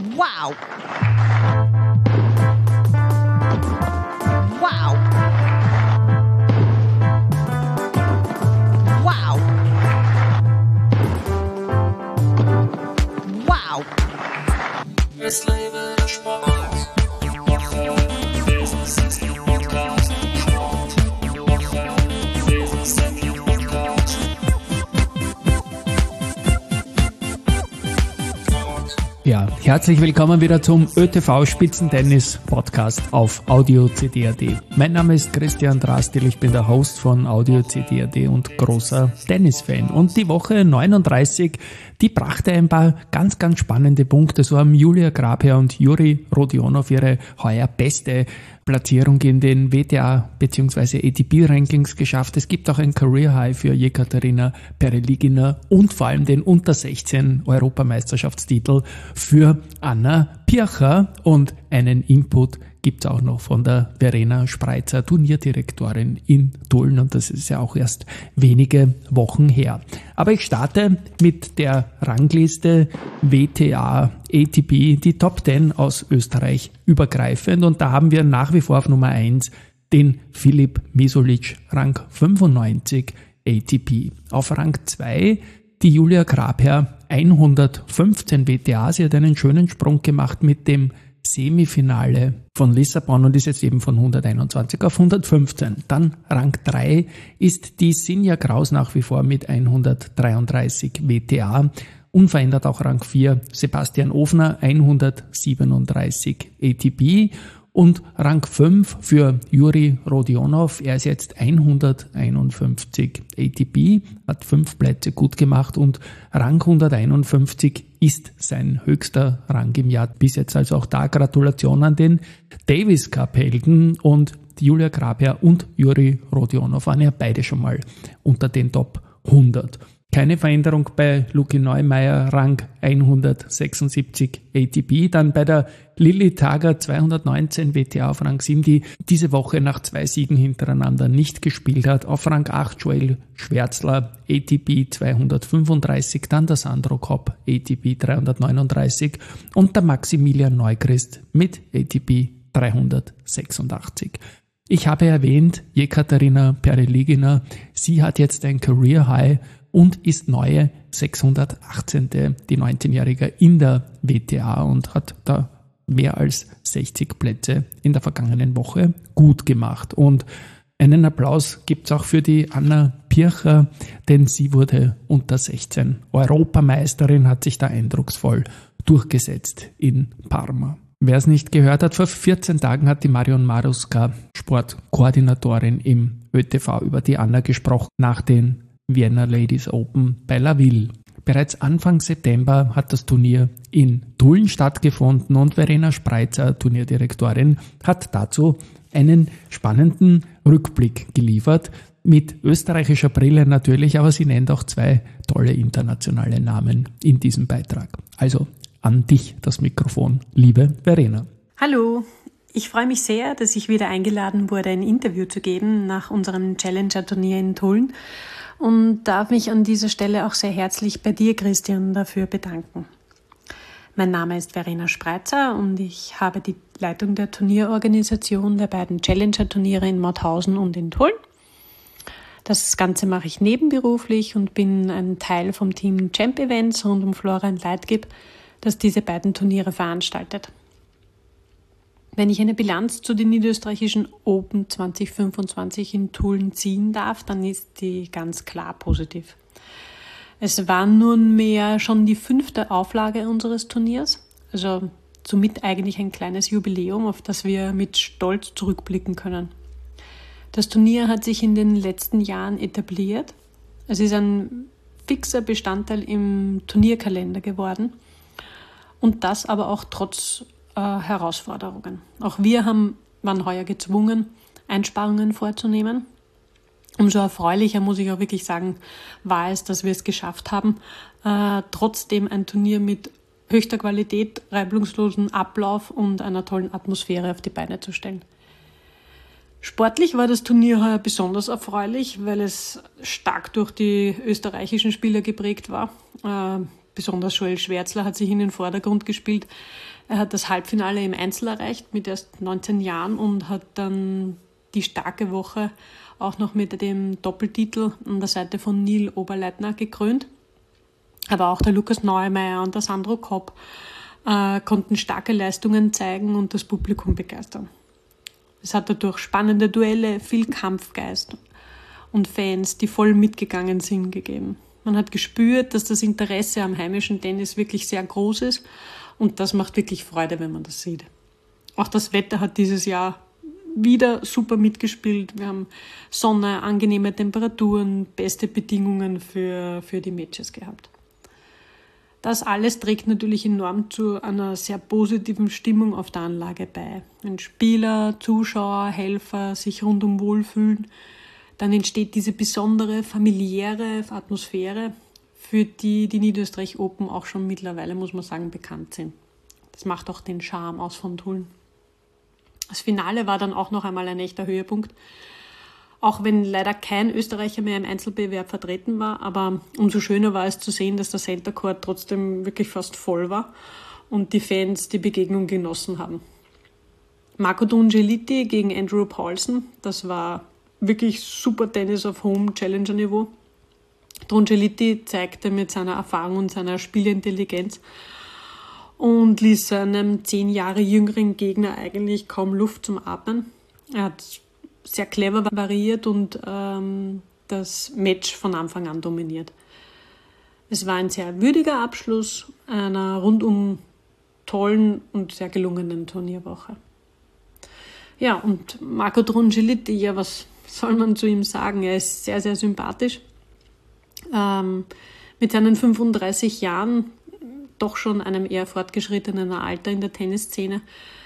Wow! Wow! Wow! Wow! Es lebe der Sport. Business ist der Podcast. Sport. Business ist der Podcast. Ja, herzlich willkommen wieder zum ÖTV Spitzentennis Podcast auf Audio CD.at. Mein Name ist Christian Drastil, ich bin der Host von Audio CD.at und großer Tennisfan. Und die Woche 39, die brachte ein paar ganz, ganz spannende Punkte. So haben Julia Grabherr und Juri Rodionov ihre heuer beste Platzierung in den WTA bzw. ATP-Rankings geschafft. Es gibt auch ein Career High für Jekaterina Pereligina und vor allem den Unter-16 Europameisterschaftstitel für Anna Pircher und einen Input gibt es auch noch von der Verena Spreitzer, Turnierdirektorin in Tulln, und das ist ja auch erst wenige Wochen her. Aber ich starte mit der Rangliste WTA ATP, die Top 10 aus Österreich übergreifend, und da haben wir nach wie vor auf Nummer 1 den Filip Misolic, Rang 95 ATP. Auf Rang 2 die Julia Grabherr, 115 WTA. Sie hat einen schönen Sprung gemacht mit dem Semifinale von Lissabon und ist jetzt eben von 121 auf 115. Dann Rang 3 ist die Sinja Kraus nach wie vor mit 133 WTA. Unverändert auch Rang 4 Sebastian Ofner, 137 ATP. Und Rang 5 für Juri Rodionov, er ist jetzt 151 ATP, hat 5 Plätze gut gemacht, und Rang 151 ist sein höchster Rang im Jahr bis jetzt. Also auch da Gratulation an den Davis Cup Helden, und Julia Grabherr und Juri Rodionov waren ja beide schon mal unter den Top 100. Keine Veränderung bei Luki Neumeier, Rang 176 ATP. Dann bei der Lilly Tager 219 WTA auf Rang 7, die diese Woche nach 2 Siegen hintereinander nicht gespielt hat. Auf Rang 8 Joel Schwärzler, ATP 235. Dann der Sandro Kopp, ATP 339. Und der Maximilian Neuchrist mit ATP 386. Ich habe erwähnt, Jekaterina Pereligina, sie hat jetzt ein Career High und ist neue 618. die 19-Jährige in der WTA und hat da mehr als 60 Plätze in der vergangenen Woche gut gemacht. Und einen Applaus gibt's auch für die Anna Pircher, denn sie wurde unter 16 Europameisterin, hat sich da eindrucksvoll durchgesetzt in Parma. Wer es nicht gehört hat, vor 14 Tagen hat die Marion Maruska, Sportkoordinatorin im ÖTV, über die Anna gesprochen nach den Vienna Ladies Open bei La Ville. Bereits Anfang September hat das Turnier in Tulln stattgefunden, und Verena Spreitzer, Turnierdirektorin, hat dazu einen spannenden Rückblick geliefert, mit österreichischer Brille natürlich, aber sie nennt auch 2 tolle internationale Namen in diesem Beitrag. Also an dich das Mikrofon, liebe Verena. Hallo, ich freue mich sehr, dass ich wieder eingeladen wurde, ein Interview zu geben nach unserem Challenger-Turnier in Tulln, und darf mich an dieser Stelle auch sehr herzlich bei dir, Christian, dafür bedanken. Mein Name ist Verena Spreitzer und ich habe die Leitung der Turnierorganisation der beiden Challenger-Turniere in Mauthausen und in Tulln. Das Ganze mache ich nebenberuflich und bin ein Teil vom Team Champ Events rund um Florian Leitgeb, das diese beiden Turniere veranstaltet. Wenn ich eine Bilanz zu den niederösterreichischen Open 2025 in Tulln ziehen darf, dann ist die ganz klar positiv. Es war nunmehr schon die 5. Auflage unseres Turniers, also somit eigentlich ein kleines Jubiläum, auf das wir mit Stolz zurückblicken können. Das Turnier hat sich in den letzten Jahren etabliert. Es ist ein fixer Bestandteil im Turnierkalender geworden, und das aber auch trotz Herausforderungen. Auch wir waren heuer gezwungen, Einsparungen vorzunehmen. Umso erfreulicher, muss ich auch wirklich sagen, war es, dass wir es geschafft haben, trotzdem ein Turnier mit höchster Qualität, reibungslosen Ablauf und einer tollen Atmosphäre auf die Beine zu stellen. Sportlich war das Turnier heuer besonders erfreulich, weil es stark durch die österreichischen Spieler geprägt war. besonders Joel Schwärzler hat sich in den Vordergrund gespielt. Er hat das Halbfinale im Einzel erreicht mit erst 19 Jahren und hat dann die starke Woche auch noch mit dem Doppeltitel an der Seite von Neil Oberleitner gekrönt. Aber auch der Lukas Neumeier und der Sandro Kopp konnten starke Leistungen zeigen und das Publikum begeistern. Es hat dadurch spannende Duelle, viel Kampfgeist und Fans, die voll mitgegangen sind, gegeben. Man hat gespürt, dass das Interesse am heimischen Tennis wirklich sehr groß ist und das macht wirklich Freude, wenn man das sieht. Auch das Wetter hat dieses Jahr wieder super mitgespielt. Wir haben Sonne, angenehme Temperaturen, beste Bedingungen für die Matches gehabt. Das alles trägt natürlich enorm zu einer sehr positiven Stimmung auf der Anlage bei. Wenn Spieler, Zuschauer, Helfer sich rundum wohlfühlen, dann entsteht diese besondere, familiäre Atmosphäre, für die Niederösterreich Open auch schon mittlerweile, muss man sagen, bekannt sind. Das macht auch den Charme aus von Tulln. Das Finale war dann auch noch einmal ein echter Höhepunkt, auch wenn leider kein Österreicher mehr im Einzelbewerb vertreten war, aber umso schöner war es zu sehen, dass der Center Court trotzdem wirklich fast voll war und die Fans die Begegnung genossen haben. Marco Drungelliti gegen Andrew Paulson, das war wirklich super Tennis auf hohem Challenger-Niveau. Drungelliti zeigte mit seiner Erfahrung und seiner Spielintelligenz und ließ seinem 10 Jahre jüngeren Gegner eigentlich kaum Luft zum Atmen. Er hat sehr clever variiert und das Match von Anfang an dominiert. Es war ein sehr würdiger Abschluss einer rundum tollen und sehr gelungenen Turnierwoche. Ja, und Marco Drungelliti, ja, was soll man zu ihm sagen? Er ist sehr, sehr sympathisch. Mit seinen 35 Jahren, doch schon einem eher fortgeschrittenen Alter in der Tennisszene,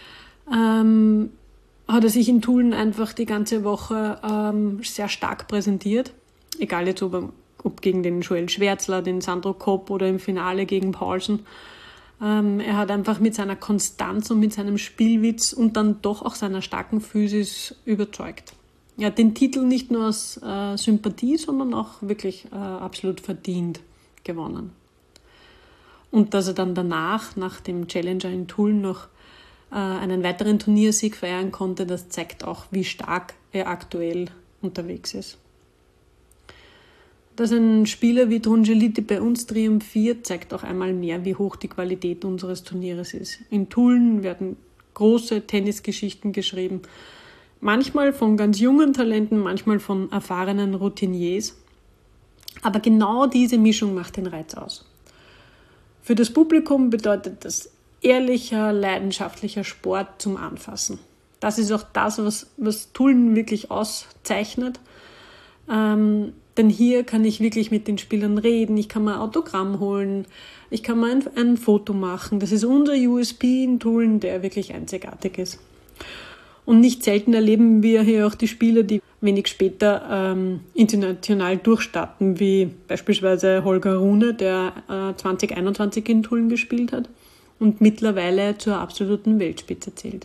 hat er sich in Tulln einfach die ganze Woche sehr stark präsentiert. Egal jetzt, ob gegen den Joel Schwärzler, den Sandro Kopp oder im Finale gegen Paulson. Er hat einfach mit seiner Konstanz und mit seinem Spielwitz und dann doch auch seiner starken Physis überzeugt. Er hat den Titel nicht nur aus Sympathie, sondern auch wirklich absolut verdient gewonnen. Und dass er dann danach, nach dem Challenger in Tulln, noch einen weiteren Turniersieg feiern konnte, das zeigt auch, wie stark er aktuell unterwegs ist. Dass ein Spieler wie Drungelliti bei uns triumphiert, zeigt auch einmal mehr, wie hoch die Qualität unseres Turnieres ist. In Tulln werden große Tennisgeschichten geschrieben, manchmal von ganz jungen Talenten, manchmal von erfahrenen Routiniers. Aber genau diese Mischung macht den Reiz aus. Für das Publikum bedeutet das ehrlicher, leidenschaftlicher Sport zum Anfassen. Das ist auch das, was Tulln wirklich auszeichnet. Denn hier kann ich wirklich mit den Spielern reden, ich kann mir ein Autogramm holen, ich kann mir ein Foto machen. Das ist unser USP in Tulln, der wirklich einzigartig ist. Und nicht selten erleben wir hier auch die Spieler, die wenig später international durchstarten, wie beispielsweise Holger Rune, der 2021 in Tulln gespielt hat und mittlerweile zur absoluten Weltspitze zählt.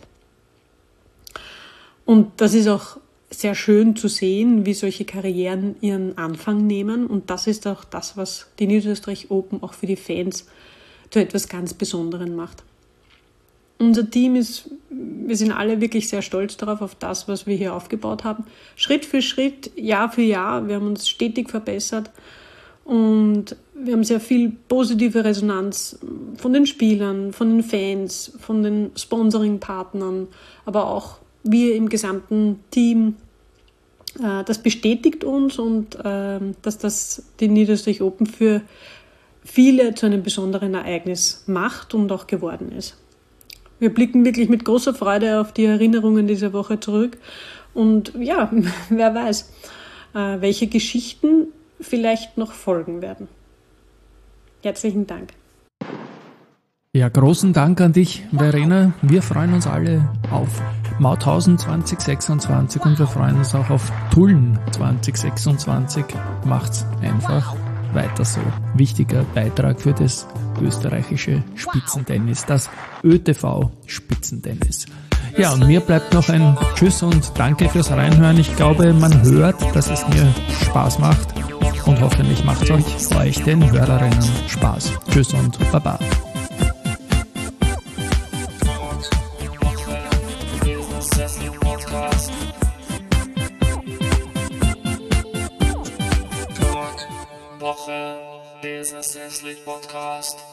Und das ist auch sehr schön zu sehen, wie solche Karrieren ihren Anfang nehmen. Und das ist auch das, was die Niederösterreich Open auch für die Fans zu etwas ganz Besonderem macht. Unser Team wir sind alle wirklich sehr stolz darauf, auf das, was wir hier aufgebaut haben. Schritt für Schritt, Jahr für Jahr. Wir haben uns stetig verbessert und wir haben sehr viel positive Resonanz von den Spielern, von den Fans, von den Sponsoring-Partnern, aber auch wir im gesamten Team. Das bestätigt uns und dass das die Niederösterreich Open für viele zu einem besonderen Ereignis macht und auch geworden ist. Wir blicken wirklich mit großer Freude auf die Erinnerungen dieser Woche zurück und ja, wer weiß, welche Geschichten vielleicht noch folgen werden. Herzlichen Dank. Ja, großen Dank an dich, Verena. Wir freuen uns alle auf Mauthausen 2026 und wir freuen uns auch auf Tulln 2026. Macht's einfach weiter so. Wichtiger Beitrag für das österreichische Spitzentennis, das ÖTV Spitzentennis. Ja, und mir bleibt noch ein Tschüss und danke fürs Reinhören. Ich glaube, man hört, dass es mir Spaß macht. und hoffentlich macht es euch den Hörerinnen Spaß. Tschüss und Baba. Woche, Business Podcast.